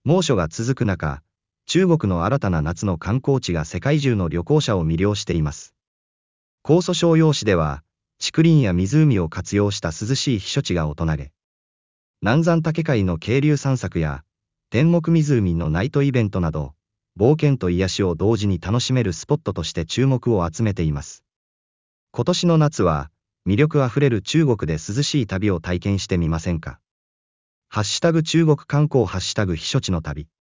猛暑が続く中、中国の新たな夏の観光地が世界中の旅行者を魅了しています。江蘇省陽市では、竹林や湖を活用した涼しい避暑地が大人げ。南山竹海の渓流散策や、天目湖のナイトイベントなど、冒険と癒しを同時に楽しめるスポットとして注目を集めています。今年の夏は、魅力あふれる中国で涼しい旅を体験してみませんか。ハッシュタグ中国観光ハッシュタグ避暑地の旅。